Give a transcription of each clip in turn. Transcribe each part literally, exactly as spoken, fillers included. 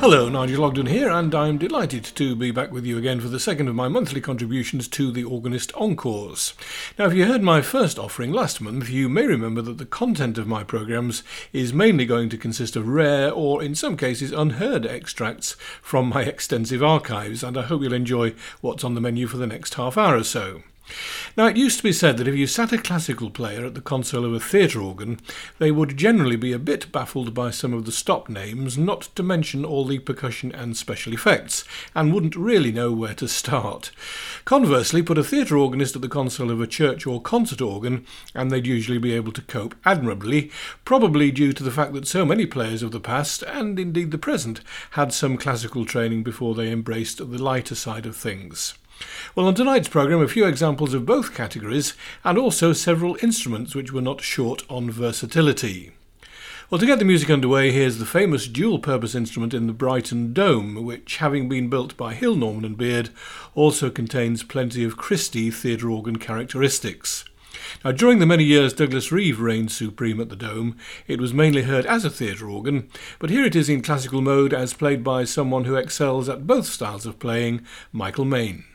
Hello, Nigel Ogden here, and I'm delighted to be back with you again for the second of my monthly contributions to the Organist Encores. Now, if you heard my first offering last month, you may remember that the content of my programmes is mainly going to consist of rare, or in some cases unheard, extracts from my extensive archives, and I hope you'll enjoy what's on the menu for the next half hour or so. Now, it used to be said that if you sat a classical player at the console of a theatre organ, they would generally be a bit baffled by some of the stop names, not to mention all the percussion and special effects, and wouldn't really know where to start. Conversely, put a theatre organist at the console of a church or concert organ, and they'd usually be able to cope admirably, probably due to the fact that so many players of the past, and indeed the present, had some classical training before they embraced the lighter side of things. Well, on tonight's programme, a few examples of both categories, and also several instruments which were not short on versatility. Well, to get the music underway, here's the famous dual-purpose instrument in the Brighton Dome, which, having been built by Hill, Norman and Beard, also contains plenty of Christie theatre organ characteristics. Now, during the many years Douglas Reeve reigned supreme at the Dome, it was mainly heard as a theatre organ, but here it is in classical mode as played by someone who excels at both styles of playing, Michael Main.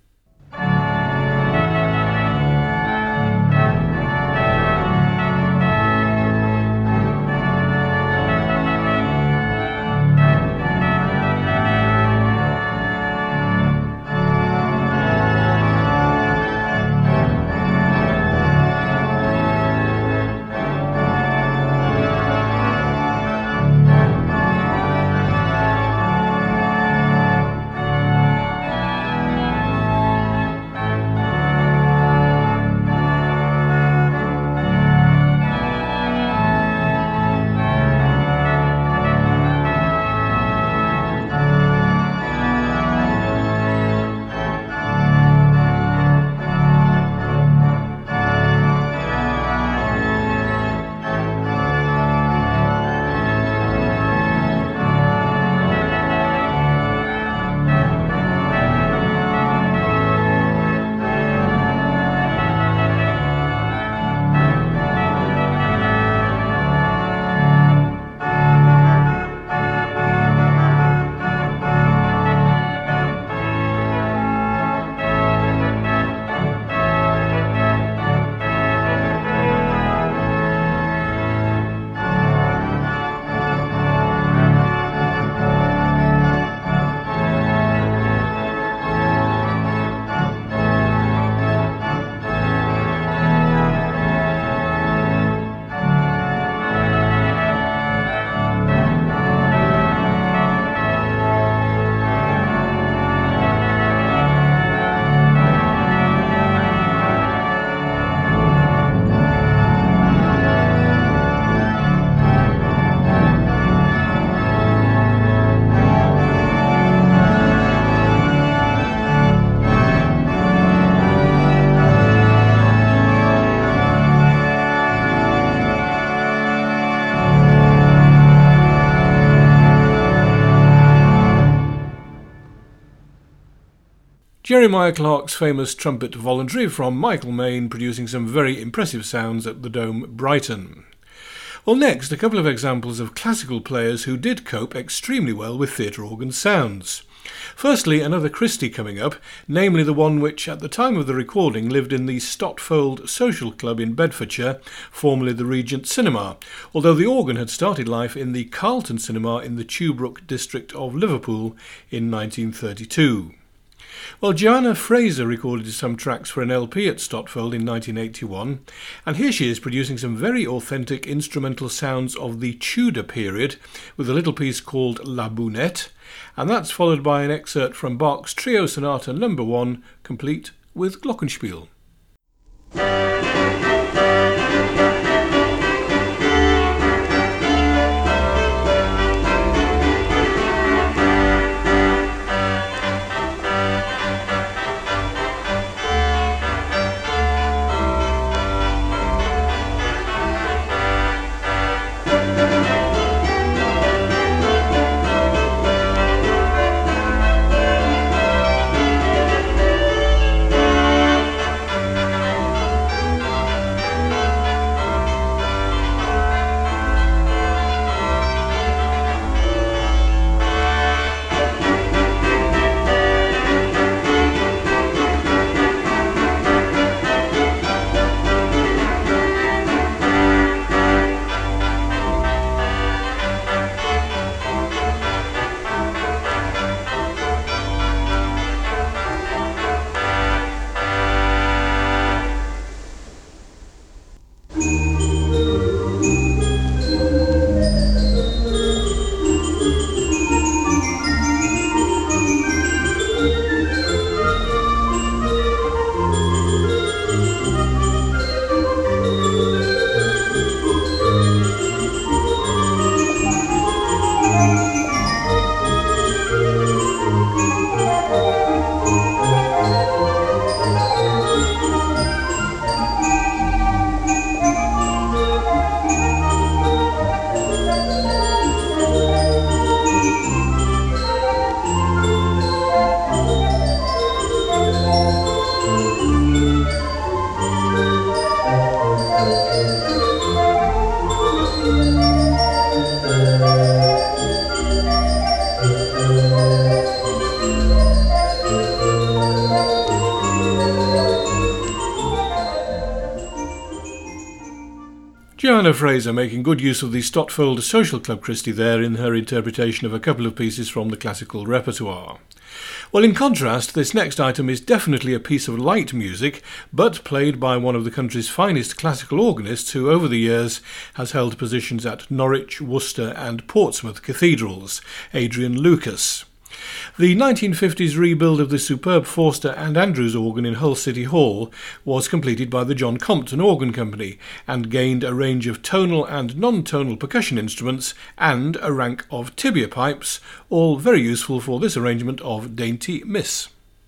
Jeremiah Clark's famous trumpet voluntary from Michael Main, producing some very impressive sounds at the Dome, Brighton. Well, next, a couple of examples of classical players who did cope extremely well with theatre organ sounds. Firstly, another Christie coming up, namely the one which, at the time of the recording, lived in the Stotfold Social Club in Bedfordshire, formerly the Regent Cinema, although the organ had started life in the Carlton Cinema in the Tuebrook district of Liverpool in nineteen thirty-two. Well, Joanna Fraser recorded some tracks for an L P at Stotfold in nineteen eighty-one, and here she is producing some very authentic instrumental sounds of the Tudor period with a little piece called La Bounette, and that's followed by an excerpt from Bach's Trio Sonata number one, complete with Glockenspiel. Joanna Fraser making good use of the Stotfold Social Club Christie there in her interpretation of a couple of pieces from the classical repertoire. Well, in contrast, this next item is definitely a piece of light music, but played by one of the country's finest classical organists who, over the years, has held positions at Norwich, Worcester and Portsmouth cathedrals, Adrian Lucas. The nineteen fifties rebuild of the superb Forster and Andrews organ in Hull City Hall was completed by the John Compton Organ Company and gained a range of tonal and non-tonal percussion instruments and a rank of tibia pipes, all very useful for this arrangement of Dainty Miss.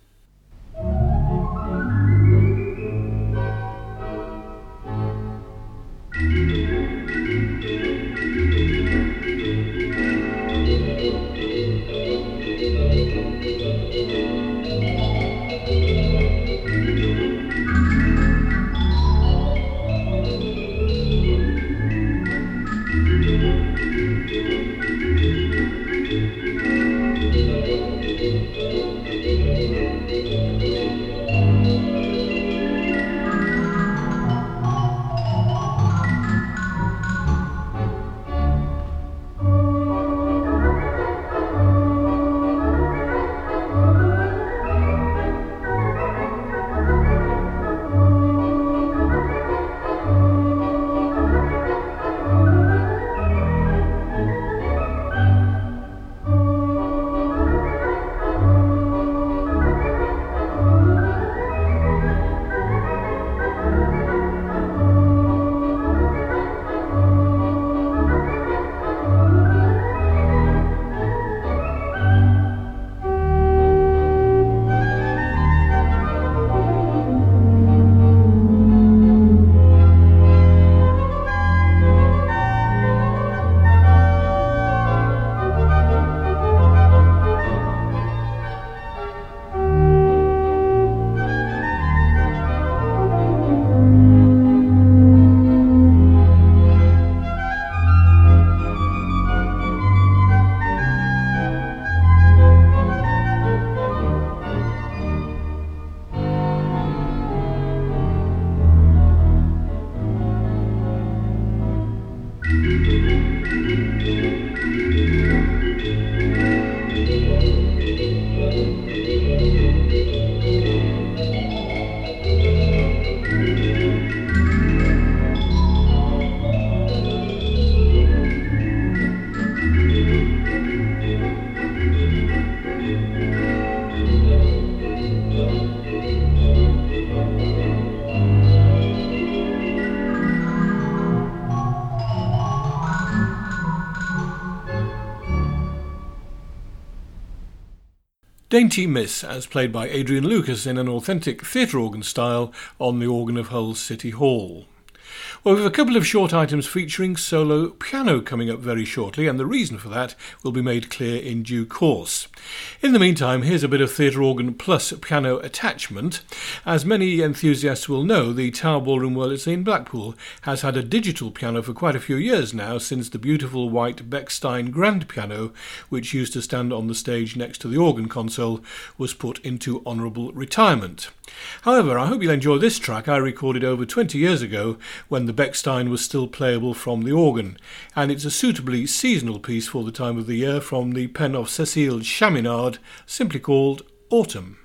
Dainty Miss, as played by Adrian Lucas in an authentic theatre organ style on the organ of Hull City Hall. Well, we have a couple of short items featuring solo piano coming up very shortly, and the reason for that will be made clear in due course. In the meantime, here's a bit of theatre organ plus piano attachment. As many enthusiasts will know, the Tower Ballroom Wurlitzer in Blackpool has had a digital piano for quite a few years now, since the beautiful white Bechstein grand piano, which used to stand on the stage next to the organ console, was put into honourable retirement. However, I hope you'll enjoy this track I recorded over twenty years ago when the Bechstein was still playable from the organ, and it's a suitably seasonal piece for the time of the year from the pen of Cécile Chaminade, simply called Autumn.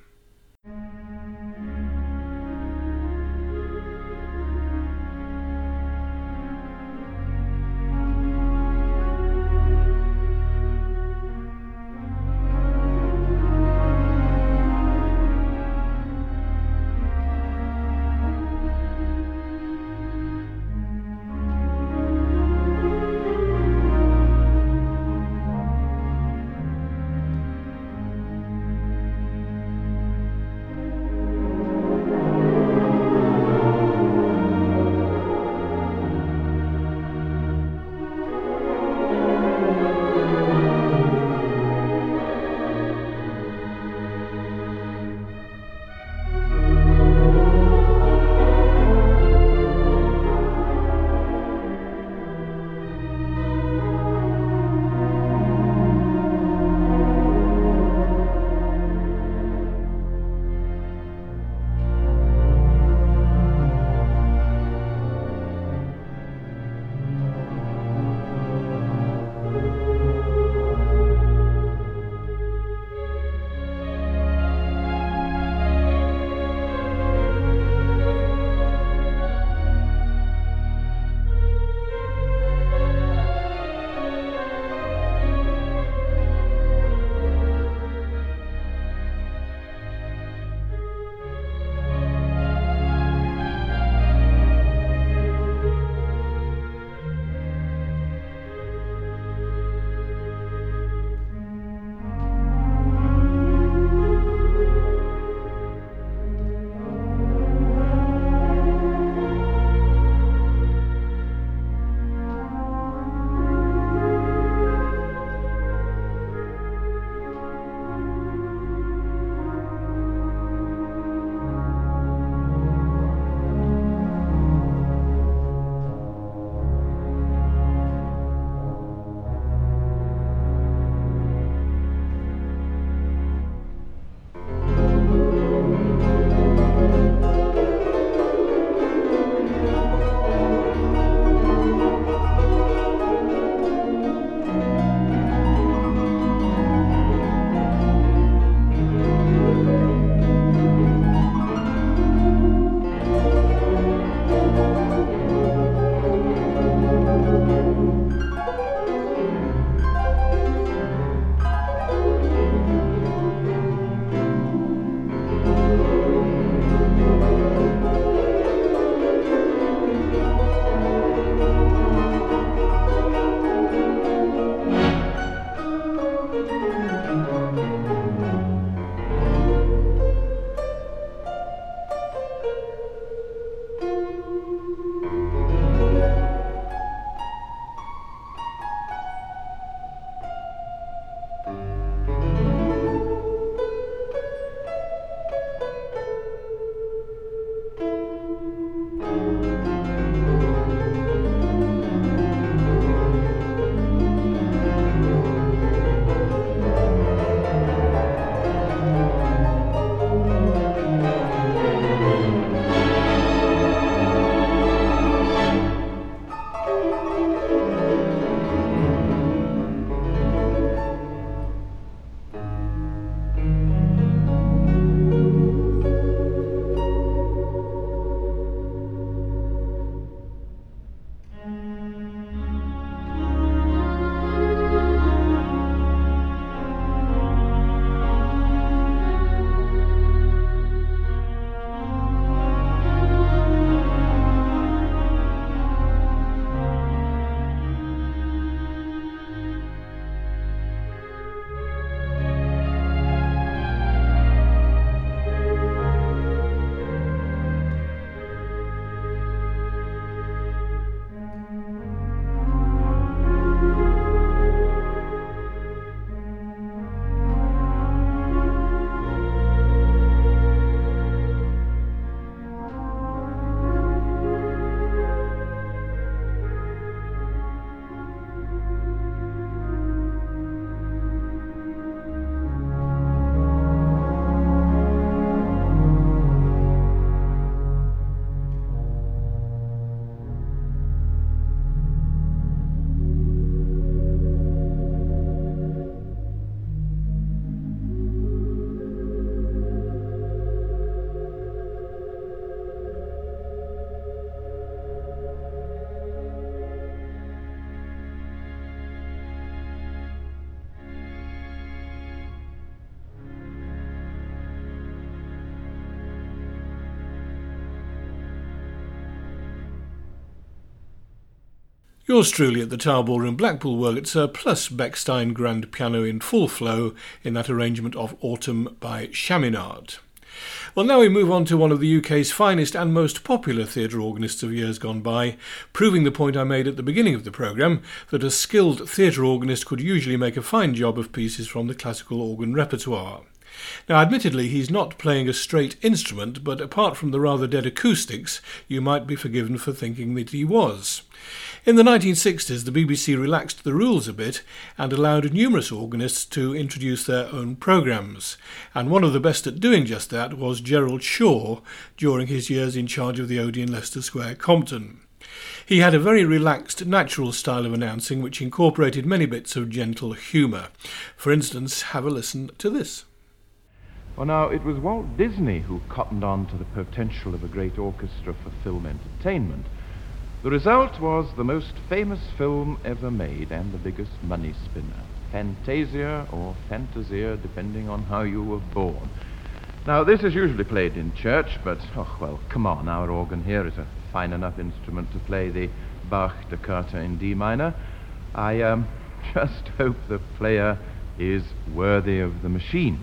Yours truly at the Tower Ballroom, Blackpool Wurlitzer, plus Bechstein Grand Piano in full flow in that arrangement of Autumn by Chaminade. Well, now we move on to one of the U K's finest and most popular theatre organists of years gone by, proving the point I made at the beginning of the programme, that a skilled theatre organist could usually make a fine job of pieces from the classical organ repertoire. Now, admittedly, he's not playing a straight instrument, but apart from the rather dead acoustics, you might be forgiven for thinking that he was. In the nineteen sixties, the B B C relaxed the rules a bit and allowed numerous organists to introduce their own programmes, and one of the best at doing just that was Gerald Shaw during his years in charge of the Odeon Leicester Square, Compton. He had a very relaxed, natural style of announcing which incorporated many bits of gentle humour. For instance, have a listen to this. Well, now, it was Walt Disney who cottoned on to the potential of a great orchestra for film entertainment. The result was the most famous film ever made and the biggest money spinner, Fantasia or Fantasia, depending on how you were born. Now, this is usually played in church, but, oh, well, come on, our organ here is a fine enough instrument to play the Bach Toccata in D minor. I um, just hope the player is worthy of the machine.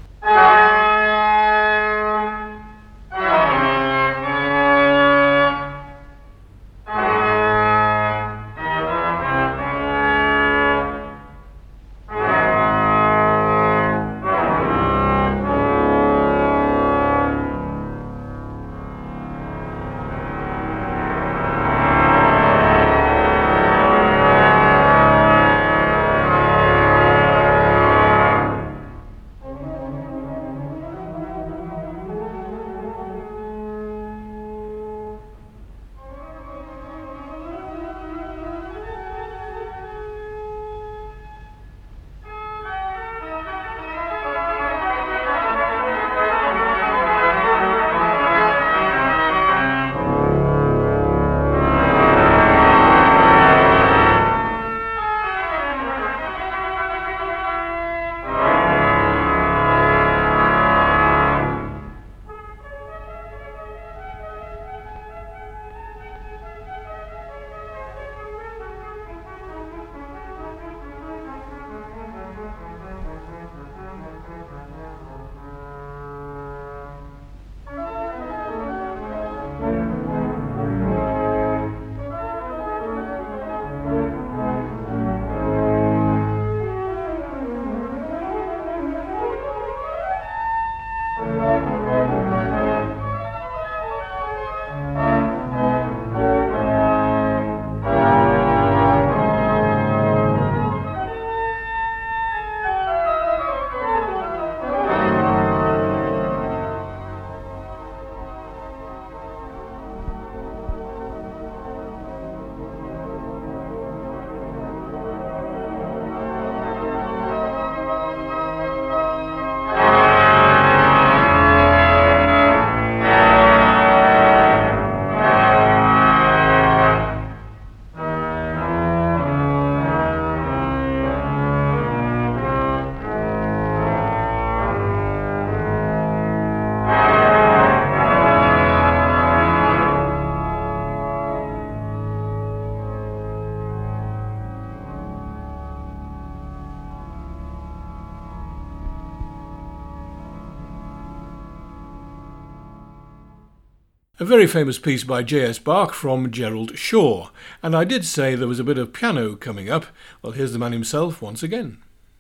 A very famous piece by J S Bach from Gerald Shaw, and I did say there was a bit of piano coming up. Well, here's the man himself once again.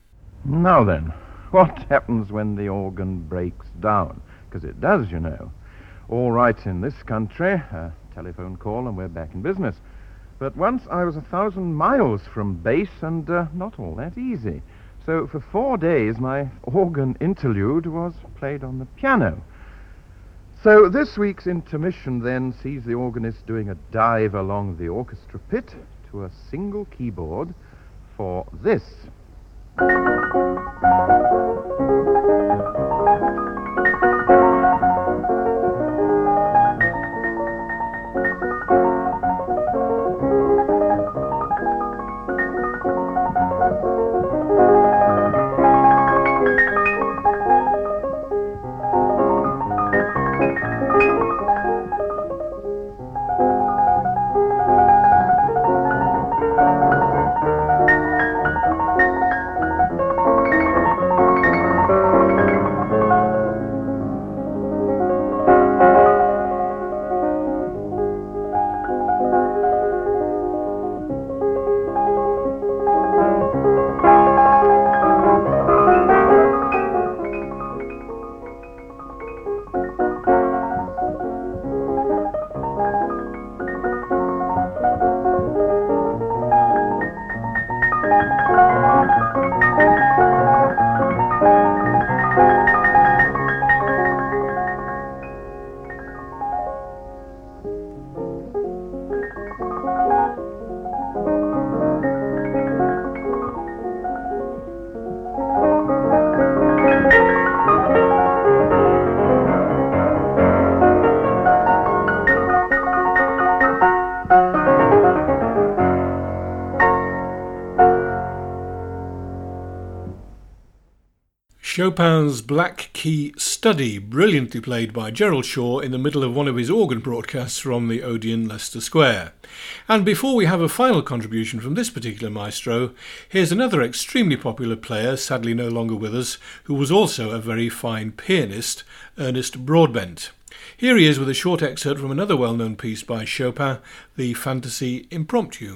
Now then, what happens when the organ breaks down? Because it does, you know. All right in this country, a telephone call and we're back in business. But once I was a thousand miles from base and uh, not all that easy. So for four days my organ interlude was played on the piano. So this week's intermission then sees the organist doing a dive along the orchestra pit to a single keyboard for this. Chopin's Black Key Study, brilliantly played by Gerald Shaw in the middle of one of his organ broadcasts from the Odeon, Leicester Square. And before we have a final contribution from this particular maestro, here's another extremely popular player, sadly no longer with us, who was also a very fine pianist, Ernest Broadbent. Here he is with a short excerpt from another well-known piece by Chopin, the Fantasy Impromptu.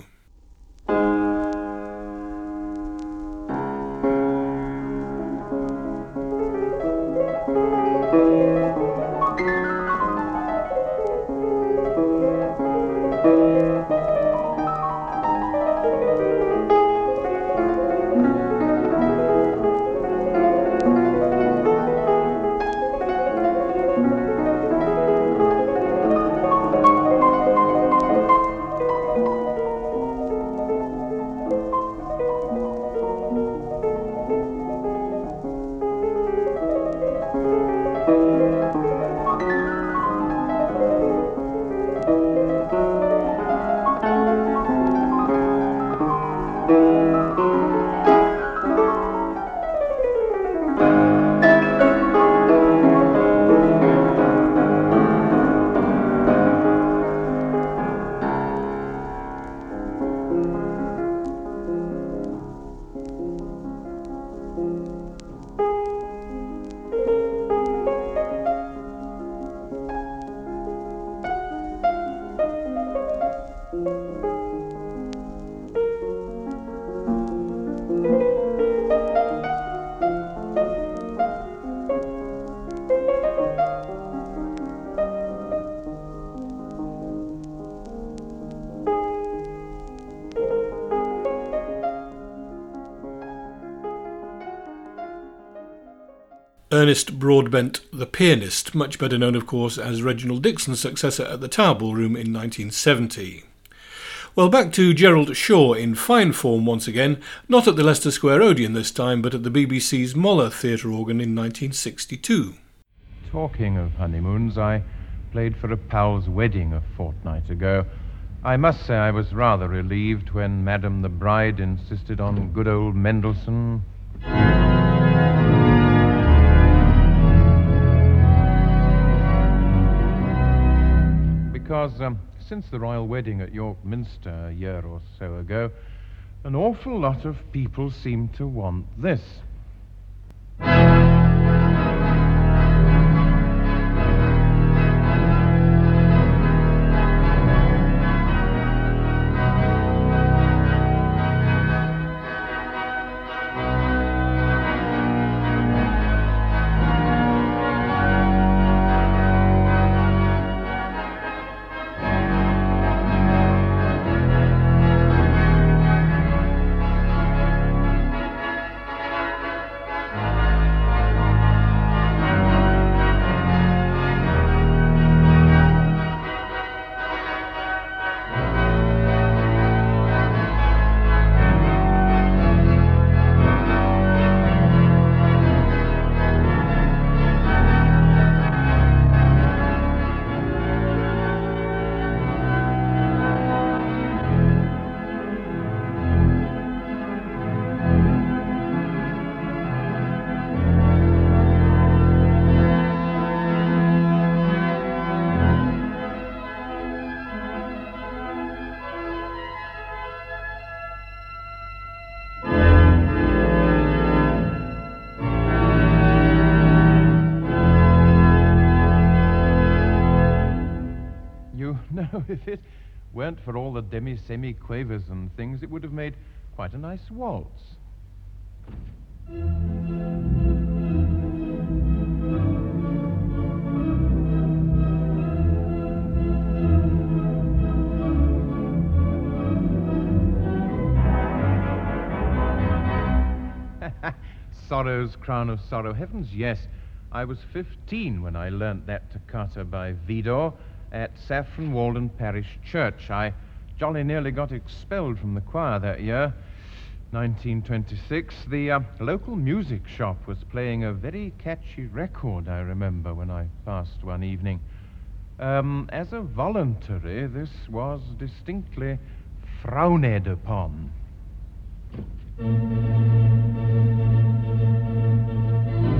Ernest Broadbent, the pianist, much better known of course as Reginald Dixon's successor at the Tower Ballroom in nineteen seventy. Well, back to Gerald Shaw in fine form once again, not at the Leicester Square Odeon this time, but at the B B C's Moller Theatre organ in nineteen sixty-two. Talking of honeymoons, I played for a pal's wedding a fortnight ago. I must say I was rather relieved when Madame the Bride insisted on good old Mendelssohn. Because um, since the royal wedding at York Minster a year or so ago, an awful lot of people seem to want this. If it weren't for all the demi-semi-quavers and things, it would have made quite a nice waltz. Sorrow's Crown of Sorrow. Heavens, yes. I was fifteen when I learnt that toccata by Vidor at Saffron Walden Parish Church. I jolly nearly got expelled from the choir that year. nineteen twenty-six, the uh, local music shop was playing a very catchy record, I remember, when I passed one evening. Um, as a voluntary, this was distinctly frowned upon.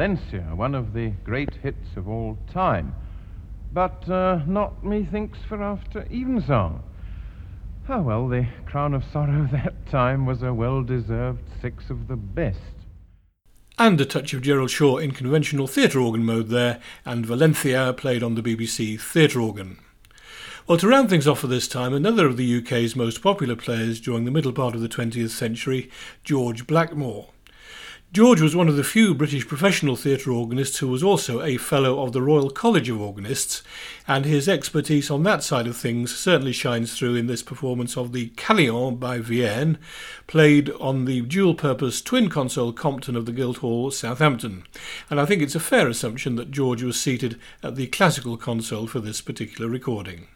Valencia, one of the great hits of all time. But uh, not, methinks, for after Evensong. Ah, well, the Crown of Sorrow that time was a well-deserved six of the best. And a touch of Gerald Shaw in conventional theatre organ mode there, and Valencia played on the B B C theatre organ. Well, to round things off for this time, another of the U K's most popular players during the middle part of the twentieth century, George Blackmore. George was one of the few British professional theatre organists who was also a Fellow of the Royal College of Organists, and his expertise on that side of things certainly shines through in this performance of the Carillon by Vienne, played on the dual-purpose twin-console Compton of the Guildhall, Southampton. And I think it's a fair assumption that George was seated at the classical console for this particular recording.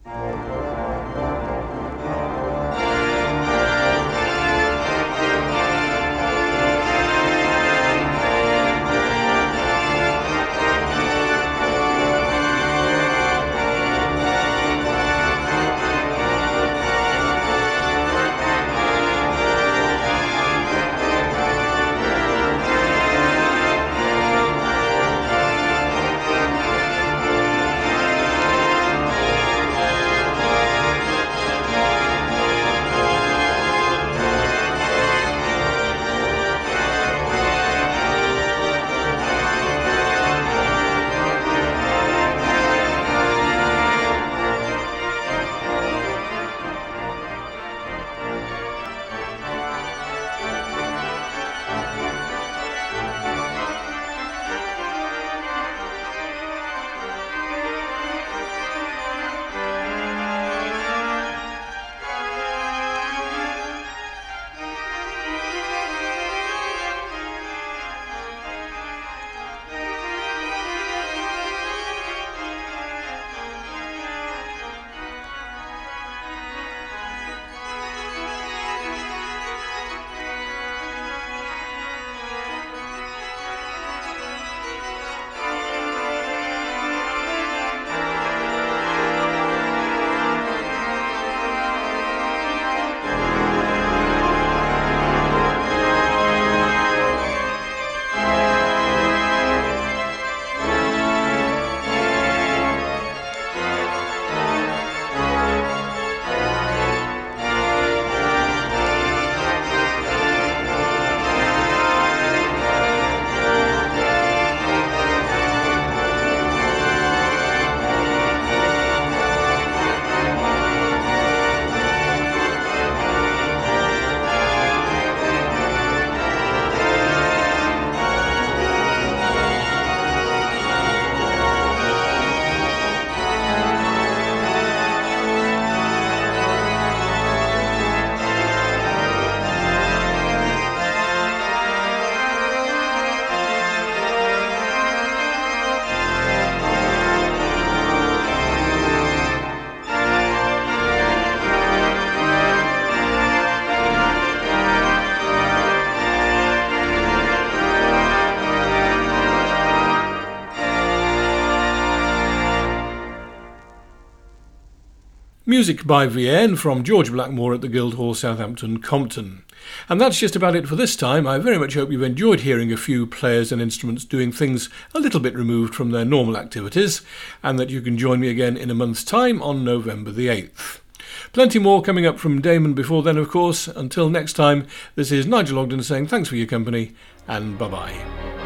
Music by Vienne from George Blackmore at the Guildhall, Southampton, Compton. And that's just about it for this time. I very much hope you've enjoyed hearing a few players and instruments doing things a little bit removed from their normal activities, and that you can join me again in a month's time on November the eighth. Plenty more coming up from Damon before then, of course. Until next time, this is Nigel Ogden saying thanks for your company, and bye-bye.